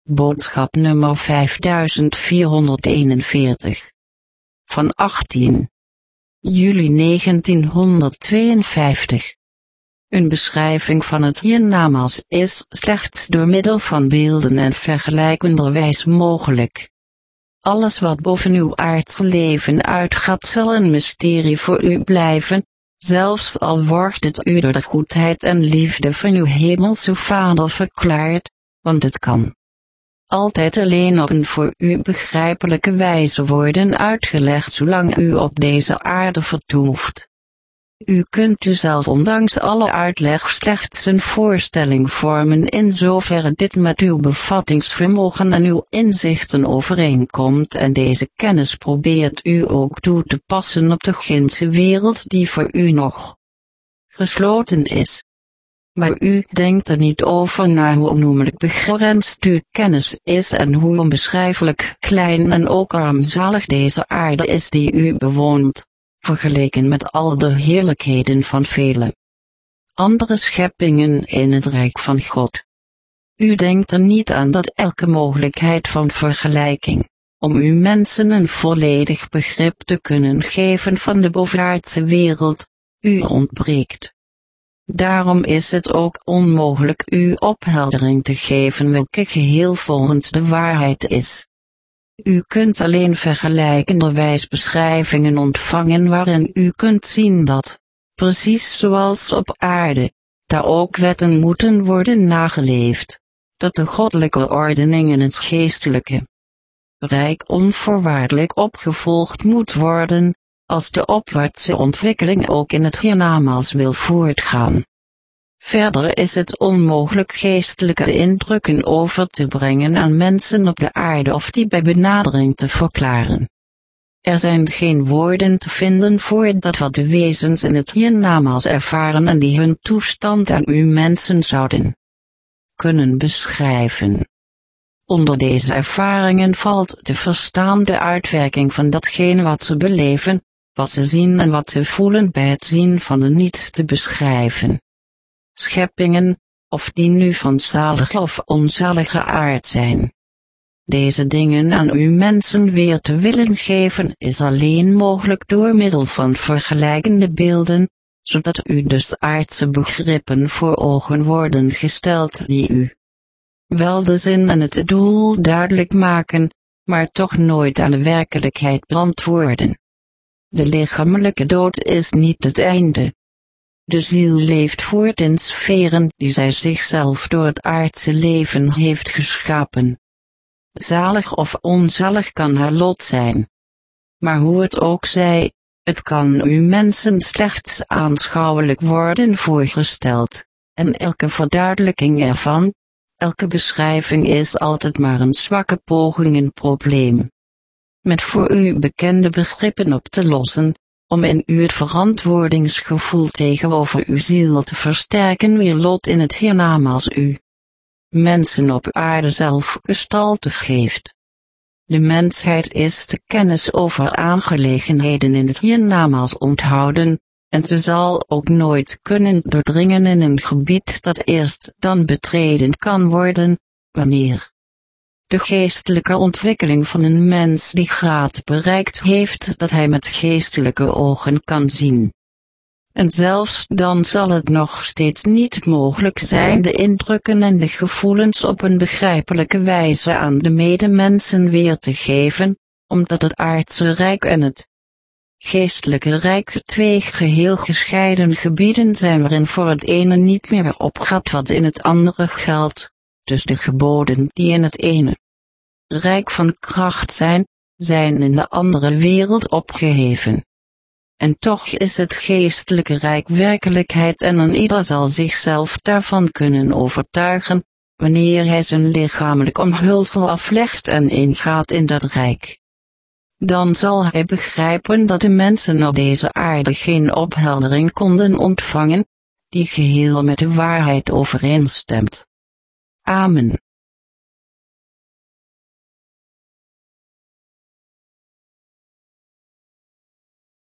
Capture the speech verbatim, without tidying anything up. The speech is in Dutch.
Boodschap nummer vijfduizendvierhonderdeenenveertig. Van achttien juli negentienhonderdtweeënvijftig. Een beschrijving van het hiernamaals is slechts door middel van beelden en vergelijkenderwijs mogelijk. Alles wat boven uw aardse leven uitgaat zal een mysterie voor u blijven, zelfs al wordt het u door de goedheid en liefde van uw hemelse Vader verklaard, want het kan altijd alleen op een voor u begrijpelijke wijze worden uitgelegd zolang u op deze aarde vertoeft. U kunt uzelf ondanks alle uitleg slechts een voorstelling vormen in zoverre dit met uw bevattingsvermogen en uw inzichten overeenkomt en deze kennis probeert u ook toe te passen op de ginse wereld die voor u nog gesloten is. Maar u denkt er niet over na hoe onnoemelijk begrensd uw kennis is en hoe onbeschrijfelijk klein en ook armzalig deze aarde is die u bewoont, vergeleken met al de heerlijkheden van vele andere scheppingen in het Rijk van God. U denkt er niet aan dat elke mogelijkheid van vergelijking, om u mensen een volledig begrip te kunnen geven van de bovenaardse wereld, u ontbreekt. Daarom is het ook onmogelijk u opheldering te geven welke geheel volgens de waarheid is. U kunt alleen vergelijkenderwijs beschrijvingen ontvangen waarin u kunt zien dat, precies zoals op aarde, daar ook wetten moeten worden nageleefd, dat de goddelijke ordening in het geestelijke rijk onvoorwaardelijk opgevolgd moet worden, als de opwaartse ontwikkeling ook in het hiernamaals wil voortgaan. Verder is het onmogelijk geestelijke indrukken over te brengen aan mensen op de aarde of die bij benadering te verklaren. Er zijn geen woorden te vinden voor dat wat de wezens in het hiernamaals ervaren en die hun toestand aan u mensen zouden kunnen beschrijven. Onder deze ervaringen valt te verstaan de uitwerking van datgene wat ze beleven, wat ze zien en wat ze voelen bij het zien van de niet te beschrijven scheppingen, of die nu van zalige of onzalige aard zijn. Deze dingen aan u mensen weer te willen geven is alleen mogelijk door middel van vergelijkende beelden, zodat u dus aardse begrippen voor ogen worden gesteld die u wel de zin en het doel duidelijk maken, maar toch nooit aan de werkelijkheid beantwoorden. De lichamelijke dood is niet het einde. De ziel leeft voort in sferen die zij zichzelf door het aardse leven heeft geschapen. Zalig of onzalig kan haar lot zijn. Maar hoe het ook zij, het kan u mensen slechts aanschouwelijk worden voorgesteld, en elke verduidelijking ervan, elke beschrijving is altijd maar een zwakke poging een probleem met voor u bekende begrippen op te lossen, om in u het verantwoordingsgevoel tegenover uw ziel te versterken wier lot in het hiernamaals u mensen op aarde zelf gestalte geeft. De mensheid is de kennis over aangelegenheden in het hiernamaals onthouden, en ze zal ook nooit kunnen doordringen in een gebied dat eerst dan betreden kan worden, wanneer de geestelijke ontwikkeling van een mens die graad bereikt heeft dat hij met geestelijke ogen kan zien. En zelfs dan zal het nog steeds niet mogelijk zijn de indrukken en de gevoelens op een begrijpelijke wijze aan de medemensen weer te geven, omdat het aardse rijk en het geestelijke rijk twee geheel gescheiden gebieden zijn waarin voor het ene niet meer opgaat wat in het andere geldt, dus de geboden die in het ene rijk van kracht zijn, zijn in de andere wereld opgeheven. En toch is het geestelijke rijk werkelijkheid en een ieder zal zichzelf daarvan kunnen overtuigen, wanneer hij zijn lichamelijk omhulsel aflegt en ingaat in dat rijk. Dan zal hij begrijpen dat de mensen op deze aarde geen opheldering konden ontvangen, die geheel met de waarheid overeenstemt. Amen.